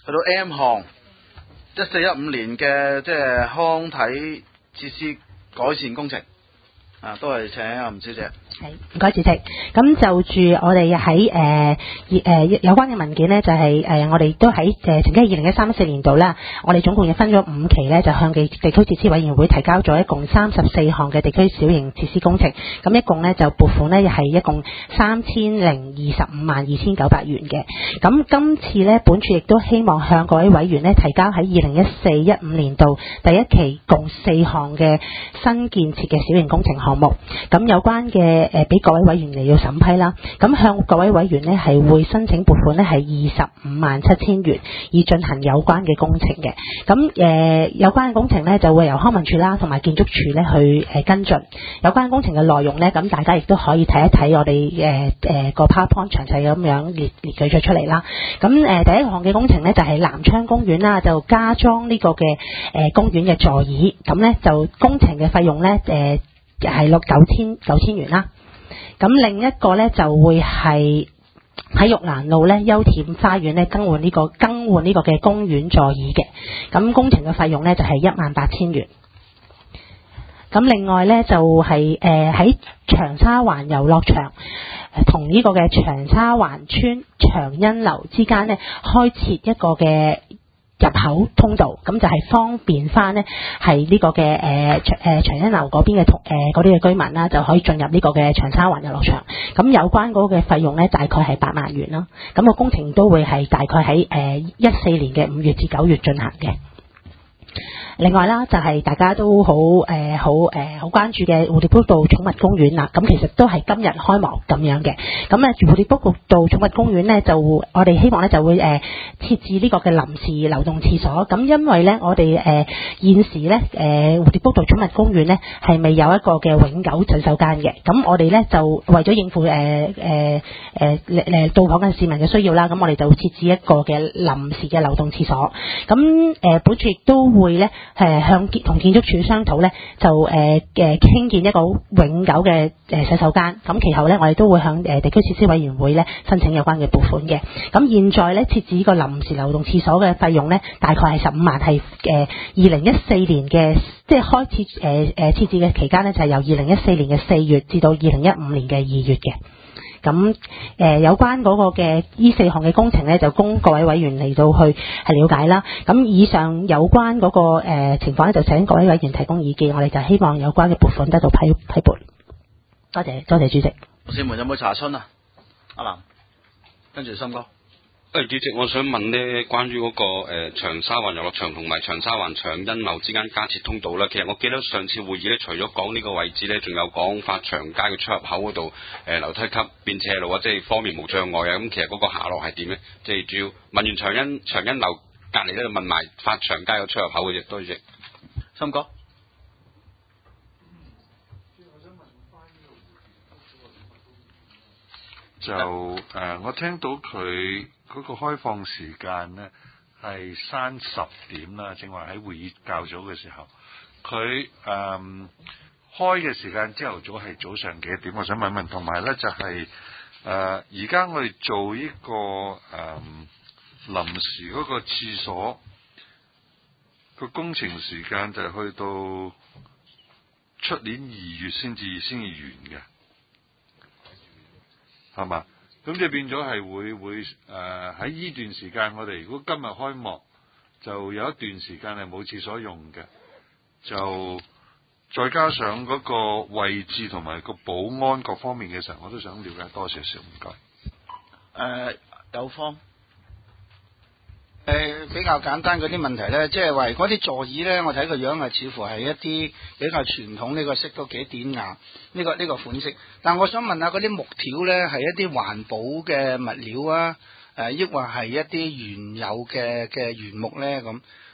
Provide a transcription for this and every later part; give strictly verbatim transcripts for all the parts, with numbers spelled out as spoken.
去到 M 項一四一五年嘅即係康體設施改善工程啊，都係請阿吳小姐。 係，唔該主席。咁就住我哋喺誒誒有關嘅文件呢，就係、是、誒、呃、我哋都喺誒曾經喺二零一三一四年度啦，我哋總共亦分咗五期呢，就向地地區設施委員會提交咗一共三十四項嘅地區小型設施工程。咁一共呢，就撥款呢，係一共三千零二十五萬二千九百元嘅。咁今次呢，本處亦都希望向各位委員呢，提交喺二零一四一五年度第一期共四項嘅新建設嘅小型工程項目。咁有關嘅誒俾各位委員嚟到審批啦，咁向各位委員呢係會申請撥款呢係二十五萬七千元，以進行有關嘅工程嘅。咁誒、呃、有關嘅工程呢就會由康文署啦同埋建築署呢去誒跟進。有關工程嘅內容呢，咁大家亦都可以睇一睇我哋誒誒個 PowerPoint 詳細咁樣列列舉咗出嚟啦。咁誒、呃、第一項嘅工程呢，就係、是、南昌公園啦，就加裝呢個嘅誒、呃、公園嘅座椅，咁呢就工程嘅費用呢，誒係落九千九千元啦。咁另一個咧就會係喺玉蘭路咧優恬花園咧更換呢、這個更換呢個嘅公園座椅嘅，咁工程嘅費用咧就係一萬八千元。咁另外咧就係誒喺長沙灣遊樂場同呢個嘅長沙灣村長欣樓之間咧開設一個嘅入口通道，咁就係方便翻呢係呢個嘅誒誒長欣樓嗰邊嘅同誒嗰啲嘅居民啦，就可以進入呢個嘅長沙灣遊樂場。咁有關嗰個嘅費用呢，大概係八萬元啦。咁、個工程都會係大概喺誒一四年嘅五月至九月進行嘅。另外啦，就係、是、大家都好誒好誒好關注嘅蝴蝶谷道寵物公園啦，咁其實都係今日開幕咁樣嘅。咁咧蝴蝶谷道寵物公園咧就我哋希望咧就會誒、呃、設置呢個嘅臨時流動廁所。咁因為咧我哋誒、呃、現時咧誒、呃、蝴蝶谷道寵物公園咧係未有一個嘅永久洗手間嘅。咁我哋咧就為咗應付誒誒誒誒到訪嘅市民嘅需要啦，咁我哋就設置一個嘅臨時嘅流動廁所。咁誒、呃、本處亦都會咧。誒向同建築署商討咧，就誒誒興建一個永久嘅誒洗手間。咁其後咧，我哋都會向誒地區設施委員會咧申請有關嘅撥款嘅。咁現在咧設置呢個臨時流動廁所嘅費用咧，大概係十五萬，係誒二零一四年嘅即係開始誒誒設置嘅期間咧，就係由二零一四年嘅四月至到二零一五年嘅二月嘅。咁誒、呃、有關嗰個嘅呢四項嘅工程咧，就供各位委員嚟到去係了解啦。咁以上有關嗰、那個誒、呃、情況咧，就請各位委員提供意見，我哋就希望有關嘅撥款得到批批撥。多謝多謝主席。 市民有冇查詢啊？阿南，跟住森哥。 誒，主席，我想問呢，關於嗰、那個誒、呃、長沙灣遊樂場同埋長沙灣長欣樓之間加設通道咧，其實我記得上次會議咧，除咗講呢個位置咧，仲有講發祥街嘅出入口嗰度誒樓梯級變斜路啊，即係方便無障礙啊。咁其實嗰個下落係點咧？即係主要問完長欣長欣樓隔離咧，就問埋發祥街嘅出入口嘅啫。多謝。 森哥。 就誒、呃，我聽到佢嗰個開放時間呢係三十點啦，正話喺會議較早嘅時候，佢誒、呃、開嘅時間朝頭早係早上幾點？我想問問，同埋呢就係誒而家我哋做呢、這個誒、呃、臨時嗰個廁所個工程時間就去到出年二月先至先至完嘅。係嘛？咁就變咗係會會誒喺呢段時間，我哋如果今日開幕，就有一段時間係冇廁所用嘅，就再加上嗰個位置同埋個保安各方面嘅時候，我都想了解多少少，唔該。 誒、呃，有方。 誒、呃、比較簡單嗰啲問題咧，即係話嗰啲座椅咧，我睇個樣係似乎係一啲比較傳統呢個色，都幾典雅呢個呢個款式。但我想問下嗰啲木條咧，係一啲環保嘅物料啊，誒、呃，抑或係一啲原有嘅嘅原木咧咁？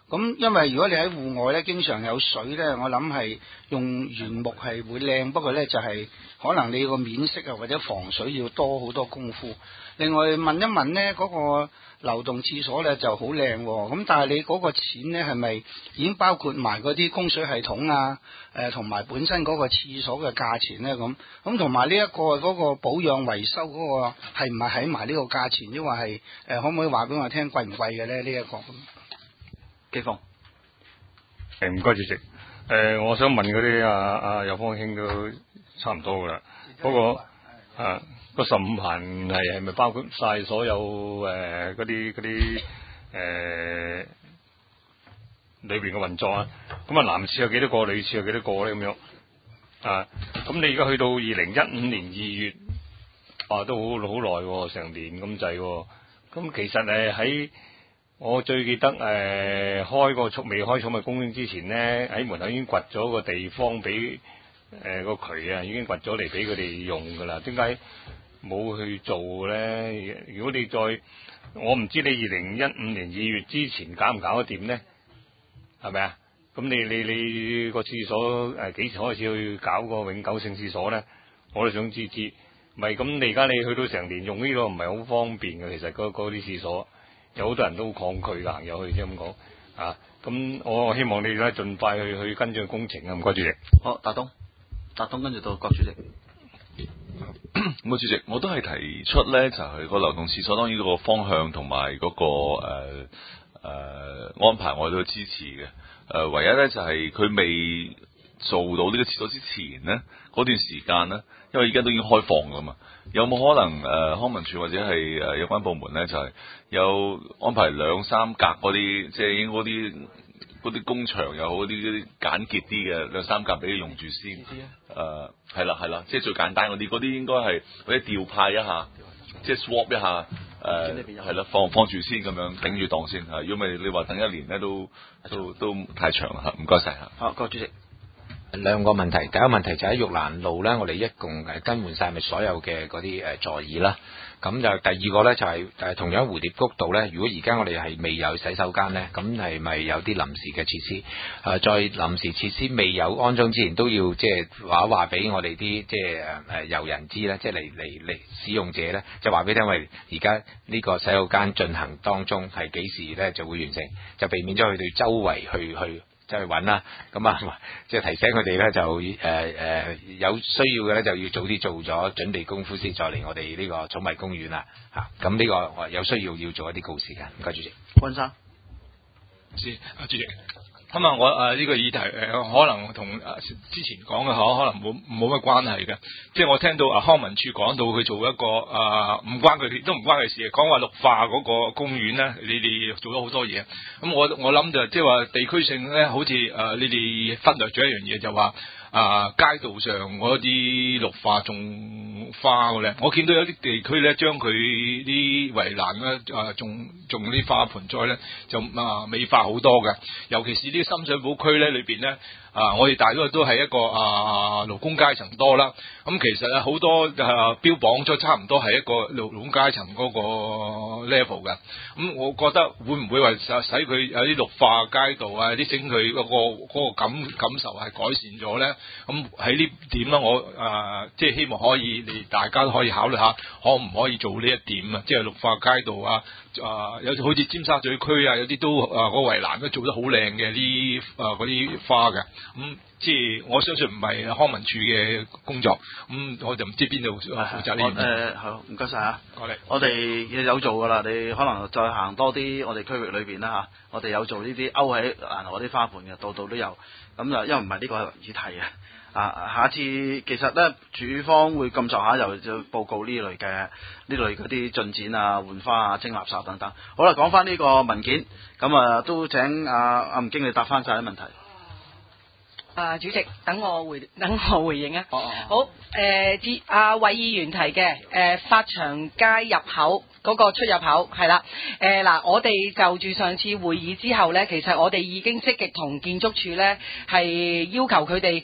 咁因為如果你喺戶外咧，經常有水咧，我諗係用原木係會靚，不過咧就係、是、可能你個面色啊或者防水要多好多功夫。另外問一問咧，嗰、那個流動廁所咧就好靚喎，咁但係你嗰個錢咧係咪已經包括埋嗰啲供水系統啊？誒同埋本身嗰個廁所嘅價錢咧咁，咁同埋呢一個嗰、那個保養維修嗰個係唔係喺埋呢個價錢？抑或係誒可唔可以話俾我聽貴唔貴嘅咧？呢、這、一個基豐誒唔該主席，誒、呃、我想問嗰啲啊啊有方兄都差唔多噶啦，嗰、那個啊個十五棚係係咪包括晒所有誒嗰啲嗰啲誒裏邊嘅運作啊？咁啊男廁有幾多個，女廁有幾多個咧？咁樣啊？咁你而家去到二零一五年二月，啊都好好耐喎，成年咁滯喎。咁其實誒喺我最記得誒、呃、開個畜未開寵物公園之前咧，喺門口已經掘咗個地方俾誒個渠啊，已經掘咗嚟俾佢哋用噶啦。點解冇去做咧？如果你再，我唔知你二零一五年二月之前搞唔搞得掂咧？係咪啊？咁你你你個廁所誒幾時開始去搞個永久性廁所咧？我都想知知。唔係咁，你而家你去到成年用呢個唔係好方便嘅，其實嗰嗰啲廁所。有好多人都抗拒㗎，行入去即係咁講啊！咁我希望你而家盡快去去跟進工程啊！唔該主席。 好，達東，達東跟住到郭主席。 咁啊，主席，我都係提出咧，就係、是、個流動廁所，當然嗰個方向同埋嗰個誒誒、呃呃、安排，我都支持嘅。誒、呃，唯一咧就係、是、佢未做到呢個廁所之前咧，嗰段時間咧，因為而家都已經開放㗎嘛。有冇可能誒、呃、康文署或者係誒、呃、有關部門咧，就係、是、有安排兩三格嗰啲，即係嗰啲嗰啲工場又好，啲嗰啲簡潔啲嘅兩三格俾佢用住先。誒係啦係啦，即係最簡單嗰啲，嗰啲應該係或者調派一下，即係 swap 一下誒係啦，放放住先咁樣頂住檔先嚇。如果唔係你話等一年咧，都都都太長啦嚇。唔該晒嚇。 好，郭主席。 兩個問題，第一個問題就喺玉蘭路咧，我哋一共誒更換晒咪所有嘅嗰啲誒座椅啦。咁就第二個咧就係誒同樣蝴蝶谷道咧，如果而家我哋係未有洗手間咧，咁係咪有啲臨時嘅設施？誒，在臨時設施未有安裝之前，都要即係話話俾我哋啲即係誒誒遊人知咧，即係嚟嚟嚟使用者咧，就話俾聽，因為而家呢個洗手間進行當中係幾時咧就會完成，就避免咗佢哋周圍去去。即係揾啦，咁啊，即係提醒佢哋咧，就誒誒、呃、有需要嘅咧，就要早啲做咗準備功夫先，再嚟我哋呢個寵物公園啦嚇。咁呢個有需要要做一啲告示嘅。唔該，主席。 溫生， 先啊，主席。咁啊，我誒呢個議題誒、呃，可能同誒之前講嘅可可能冇冇乜關係嘅。即係我聽到啊康文署講到佢做一個誒唔、呃、關佢哋都唔關佢事，講話綠化嗰個公園咧，你哋做咗好多嘢。咁我我諗就即係話地區性咧，好似誒、呃、你哋忽略咗一樣嘢，就話啊街道上嗰啲綠化種花嘅咧，我見到有啲地區咧將佢啲圍欄咧啊種種啲花盆栽咧就啊美化好多嘅，尤其是啲深水埗區咧裏邊咧啊，我哋大多都係一個啊勞工階層多啦。咁、嗯、其實啊好多啊標榜咗差唔多係一個勞工階層嗰個 level 嘅。咁、嗯、我覺得會唔會話使佢有啲綠化街道啊，啲整佢嗰個嗰、嗰個感感受係改善咗咧？咁喺呢點咧，我啊即係希望可以你大家都可以考慮下，可唔可以做呢一點啊？即係綠化街道啊，啊有好似尖沙咀區啊，有啲都啊個圍欄都做得好靚嘅啲啊嗰啲花嘅。咁、嗯、即係我相信唔係康文署嘅工作，咁、嗯、我就唔知邊度負責呢樣嘢。 誒好，唔該晒啊！ 我哋我哋有做噶啦，你可能再行多啲我哋區域裏邊啦嚇，我哋有做呢啲勾喺欄河啲花盆嘅，度度都有。咁就因為唔係呢個議題啊，啊下次其實咧署方會咁上下又就報告呢類嘅呢類嗰啲進展啊、換花啊、清垃圾等等。好啦，講翻呢個文件，咁啊都請阿阿吳經理答翻晒啲問題。 啊，主席，等我回等我回應啊。 哦哦好，誒，至阿韋議員提嘅，誒、呃，發祥街入口嗰個出入口係啦，誒嗱、呃，我哋就住上次會議之後咧，其實我哋已經積極同建築署咧係要求佢哋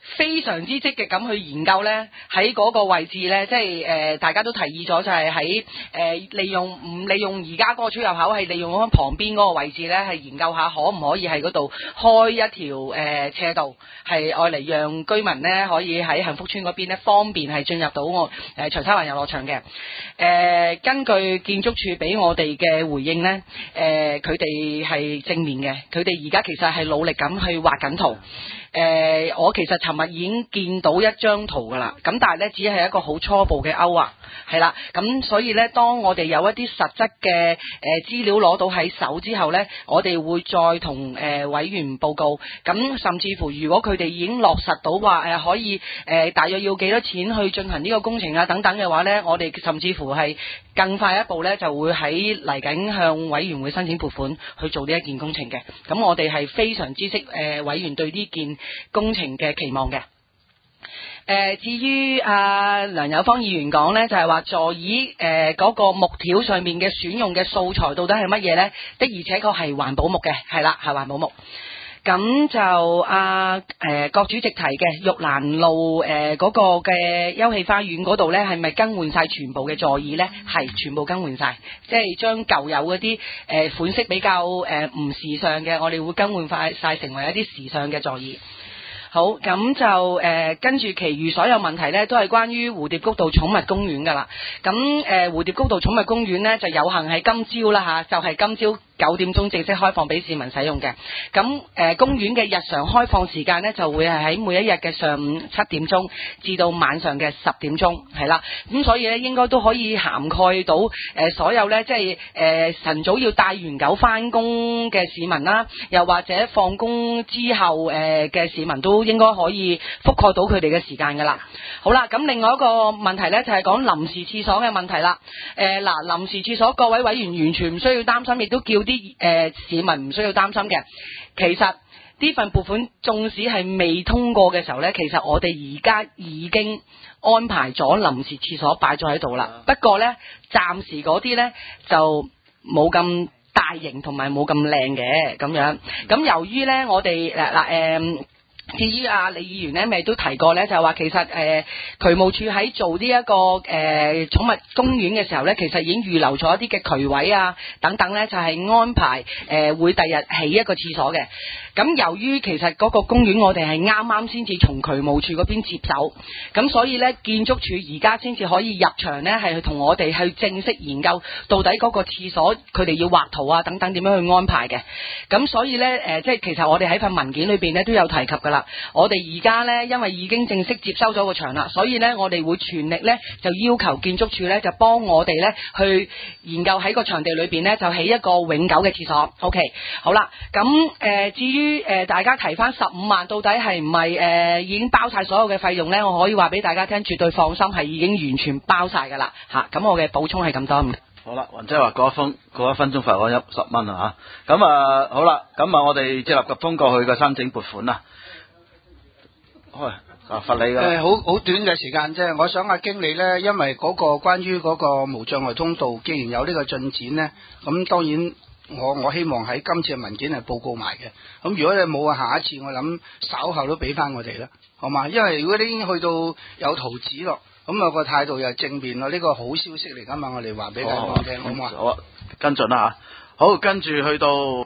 非常之積極咁去研究呢，喺嗰個位置呢，即係誒、呃、大家都提議咗，就係喺誒利用唔利用而家嗰個出入口，係利用喺旁邊嗰個位置呢，係研究下可唔可以喺嗰度開一條誒、呃、斜道，係愛嚟讓居民呢可以喺幸福村嗰邊呢方便係進入到我誒長沙灣遊樂場嘅。誒、呃、根據建築署俾我哋嘅回應呢，誒佢哋係正面嘅，佢哋而家其實係努力咁去畫緊圖。誒、呃，我其實尋日已經見到一張圖㗎啦，咁但係咧只係一個好初步嘅勾畫，係啦，咁所以咧，當我哋有一啲實質嘅誒資料攞到喺手之後咧，我哋會再同誒、呃、委員報告，咁甚至乎如果佢哋已經落實到話誒、呃、可以誒、呃、大約要幾多錢去進行呢個工程啊等等嘅話咧，我哋甚至乎係更快一步咧就會喺嚟緊向委員會申請撥款去做呢一件工程嘅，咁我哋係非常知悉誒、呃、委員對呢件工程嘅期望嘅。誒、呃，至於阿、呃、梁友芳議員講呢，就係、是、話座椅誒嗰、呃那個木條上面嘅選用嘅素材到底係乜嘢呢？的而且確係環保木嘅，係啦，係環保木。咁就阿誒、呃、郭主席提嘅玉蘭路誒嗰、呃那個嘅休憩花園嗰度呢，係咪更換晒全部嘅座椅呢？係全部更換晒，即係將舊有嗰啲誒款式比較誒唔、呃、時尚嘅，我哋會更換快晒成為一啲時尚嘅座椅。好，咁就誒、呃、跟住其餘所有問題呢，都係關於蝴蝶谷道寵物公園噶啦。咁誒、呃、蝴蝶谷道寵物公園呢，就有幸喺今朝啦嚇，就係、是、今朝九點鐘正式開放俾市民使用嘅。咁誒、呃、公園嘅日常開放時間呢，就會係喺每一日嘅上午七點鐘至到晚上嘅十點鐘，係啦。咁所以呢，應該都可以涵蓋到誒、呃、所有呢，即係誒、呃、晨早要帶完狗翻工嘅市民啦，又或者放工之後誒嘅、呃、市民都應該可以覆蓋到佢哋嘅時間噶啦。好啦，咁另外一個問題呢，就係、是、講臨時廁所嘅問題啦。誒、呃、嗱，臨時廁所各位委員完全唔需要擔心，亦都叫啲誒、呃、市民唔需要擔心嘅。其實呢份撥款縱使係未通過嘅時候呢，其實我哋而家已經安排咗臨時廁所擺咗喺度啦。不過呢，暫時嗰啲呢就冇咁大型同埋冇咁靚嘅咁樣。咁由於呢，我哋嗱嗱誒。至於阿李議員呢，咪都提過呢，就係話其實誒、呃、渠務處喺做呢、這、一個誒、呃、寵物公園嘅時候呢，其實已經預留咗一啲嘅渠位啊等等呢，就係、是、安排誒、呃、會第日起一個廁所嘅。咁由於其實嗰個公園我哋係啱啱先至從渠務處嗰邊接手，咁所以呢，建築署而家先至可以入場呢，係同我哋去正式研究到底嗰個廁所佢哋要畫圖啊等等點樣去安排嘅。咁所以呢，誒、呃、即係其實我哋喺份文件裏邊呢都有提及㗎啦。我哋而家呢，因為已經正式接收咗個場啦，所以呢，我哋會全力呢，就要求建築署呢，就幫我哋呢去研究喺個場地裏邊呢，就起一個永久嘅廁所。OK， 好啦，咁誒、呃、至於誒、呃、大家提翻十五萬到底係唔係誒已經包晒所有嘅費用呢？我可以話俾大家聽，絕對放心係已經完全包晒㗎啦嚇。咁、啊、我嘅補充係咁多。 好啦，雲姐話過一分過一分鐘罰我一十蚊啊嚇。咁啊好啦，咁啊我哋接納及通過去嘅申請撥款啊。喂，啊罰你㗎。 誒，好好短嘅時間啫。我想阿經理呢，因為嗰個關於嗰個無障礙通道，既然有呢個進展呢，咁當然我我希望喺今次嘅文件係報告埋嘅。咁如果你冇啊，下一次我諗稍後都俾翻我哋啦，好嘛？因為如果你已經去到有圖紙咯，咁啊個態度又正面咯，呢個好消息嚟㗎嘛，我哋話俾大家聽，好嘛？ 好啊，跟進啦嚇。好，跟住去到。